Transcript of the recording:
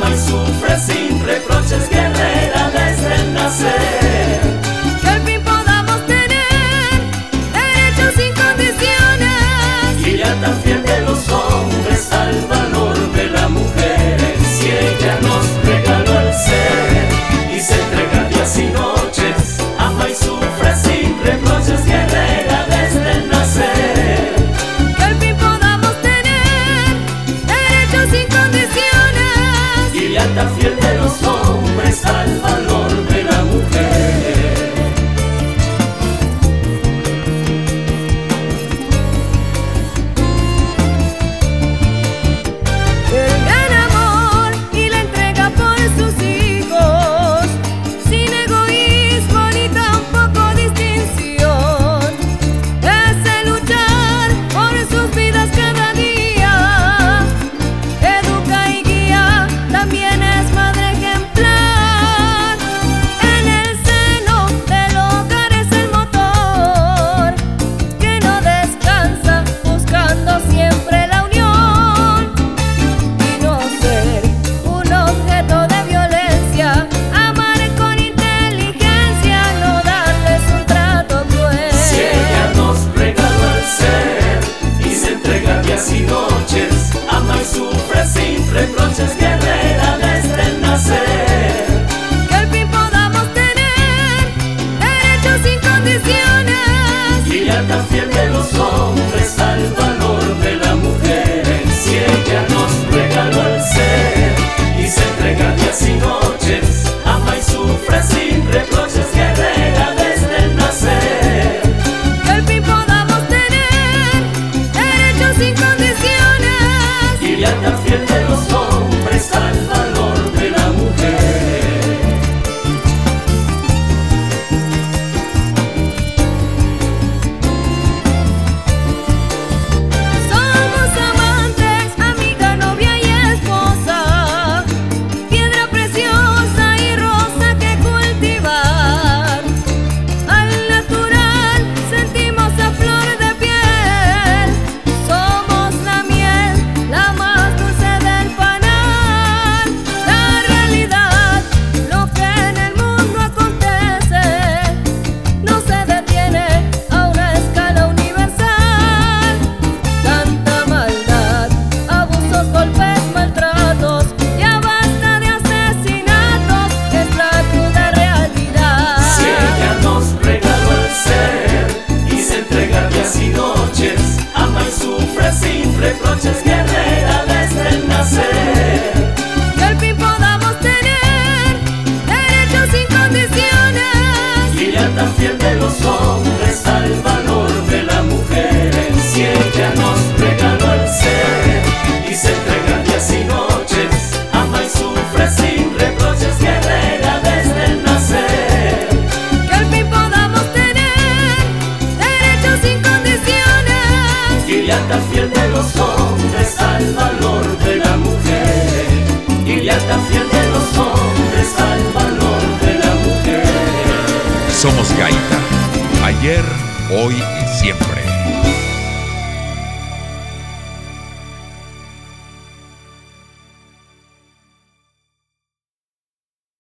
y sufre sin reproches, guerrera desde el nacer. Que al fin podamos tener derechos sin condiciones Y lealtad fiel de los hombres al valor de la mujer. Si ella nos regaló el ser y se entrega días y noches, ama y sufre sin reproches, guerrera desde el nacer. que al fin podamos tener derechos sin condiciones Y lealtad fiel de los hombres al valor de la mujer. el gran amor y la entrega por sus hijos, sin egoísmo ni tampoco distinción. Ese luchar por sus vidas cada día, educa y guía, también es madre ejemplar. En el seno del hogar es el motor que no descansa, buscando siempre la unión y no ser un objeto de violencia. Amar con inteligencia, no darles un trato cruel. Si ella nos regaló el ser y se entrega días y noches, ama y sufre sin reproches, guerrera desde el nacer. Que al fin podamos tener derechos sin condiciones Y lealtad fiel de los hombres al valor de la mujer. Si ella nos regaló el ser y se entrega días y noches, ama y sufre sin reproches, guerrera desde el nacer. que al fin podamos tener derechos sin condiciones Y lealtad fiel de los hombres al valor de la mujer. Somos amantes, amiga, novia y esposa, piedra preciosa y rosa que cultivar. Al natural sentimos a flor de piel, somos la miel, la más dulce del panal. La realidad, lo que en el mundo acontece, no se detiene a una escala universal. Tanta maldad, abusos, golpes, maltratos, ya basta de asesinatos, es la cruda realidad. Si ella nos regaló el ser y se entrega días y noches, ama y sufre sin reproches, guerrera desde el nacer. Que al fin podamos tener derechos sin condiciones Y lealtad fiel de los hombres al valor de la mujer. Si ella nos regaló el ser y se entrega días y noches, ama y sufre sin reproches, guerrera desde el nacer. que al fin podamos tener derechos sin condiciones Y lealtad fiel de los hombres al valor de la mujer. Y lealtad fiel de los hombres al valor de la mujer. Somos Gaita, ayer, hoy y siempre.